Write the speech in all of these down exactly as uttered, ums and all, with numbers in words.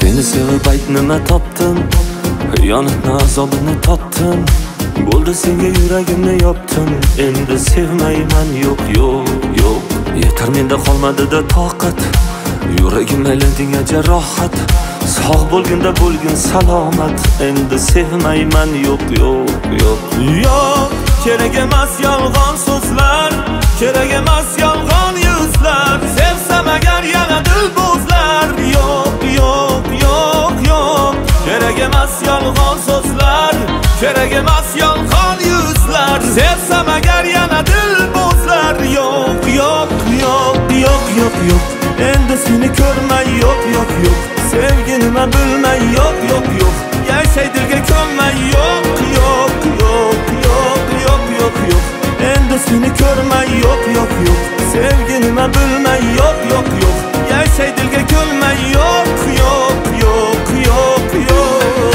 Seni sevib ayt nima topdim, xiyonatni azobini totdim. Bo'ldi senga yuragimni yopdim, endi sevmayman yo'q yo'q yo'q. Yetar menda qolmadi-da toqat, yuragim aylandinga jarohat. Sog' bo'lganda bo'lgin salomat, endi sevmayman yo'q yo'q yo'q. Yo'q, kerak emas yolg'on so'zlar, kerak emas yolg'on yuzlar. Sevsam agar yana dil bo'zlar. Yo'q yo'q yo'q yo'q, kerak emas yolg'on so'zlar, kerak emas yolg'on yuzlar. Sevsam agar yana dil bo'zlar. Yo'q yo'q yo'q yo'q yo'q yo'q, endi seni ko'rmay yo'q yo'q yo'q. Sevgi nima bilmay yo'q yo'q yo'q, yashay dilga ko'nmay yo'q yo'q yo'q yo'q yo'q yo'q yo'q, endi seni ko'rmay yo'q yo'q yo'q. Sevgi nima bilmay yo'q yo'q yo'q, yashay dilga ko'nmay yo'q yo'q yo'q yo'q yo'q.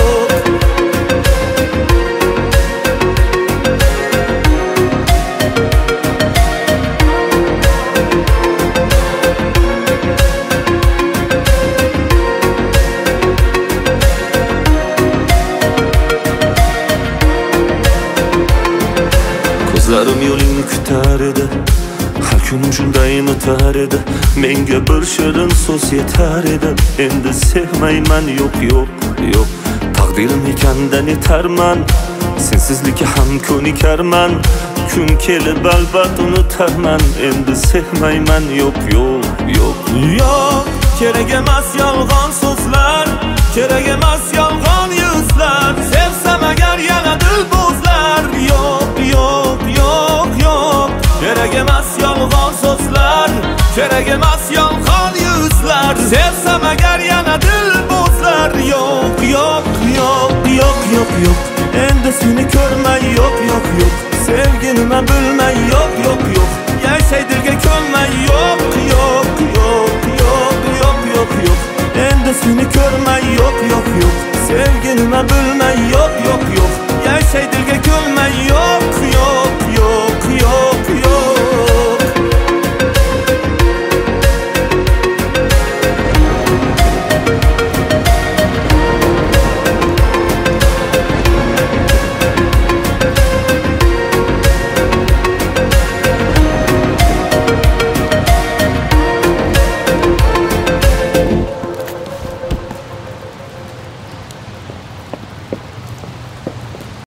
Ko'zlarim yo'lingni kutar edi, har kunim shundayin o'tar edi. Menga bir shirin so'z yetar edi, endi sevmayman yo'q yo'q yo'q. Taqdirim ekandan yetarman, sensizlikka ham ko'nikarman. Kun kelib albat unutarman, endi sevmayman yo'q yo'q yo'q. Yo'q, kerak emas yolg'on so'zlar, kerak emas yolg'on yuzlar. Sevsam agar yana dil bo'zlar. Yo'q yo'q yo'q yo'q, kerak emas yolg'on so'zlar, kerak emas yolg'on yuzlar. Sevsam agar yana dil bo'zlar. Yo'q yo'q yo'q yo'q yo'q yo'q, endi seni ko'rmay yo'q yo'q yo'q. Sevgi nima bilmay yo'q yo'q yo'q, yashay dilga ko'nmay yo'q yo'q yo'q yo'q yo'q yo'q yo'q, endi seni ko'rmay yo'q yo'q yo'q. Sevgi nima bilmay